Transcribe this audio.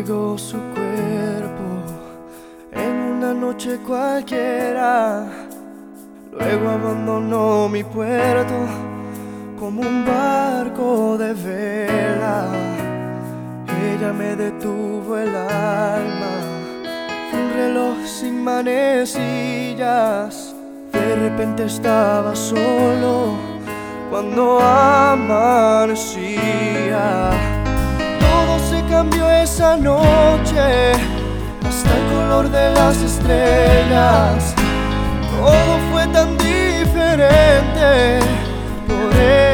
entregó su cuerpo en una noche cualquiera. Luego abandonó mi puerto como un barco de vela. Ella me detuvo el alma, fue un reloj sin manecillas. De repente estaba solo cuando amanecía. Todo se cambió esa noche, hasta el color de las estrellas. Todo fue tan diferente por él.